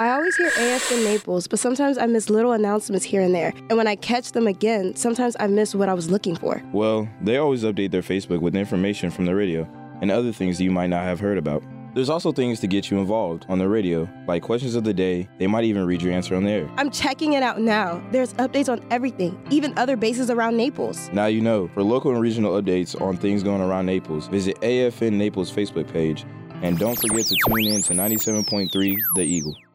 I always hear AF in Naples, but sometimes I miss little announcements here and there. And when I catch them again, sometimes I miss what I was looking for. Well, they always update their Facebook with information from the radio and other things that you might not have heard about. There's also things to get you involved on the radio, like questions of the day. They might even read your answer on the air. I'm checking it out now. There's updates on everything, even other bases around Naples. Now you know. For local and regional updates on things going around Naples, visit AFN Naples Facebook page. And don't forget to tune in to 97.3 The Eagle.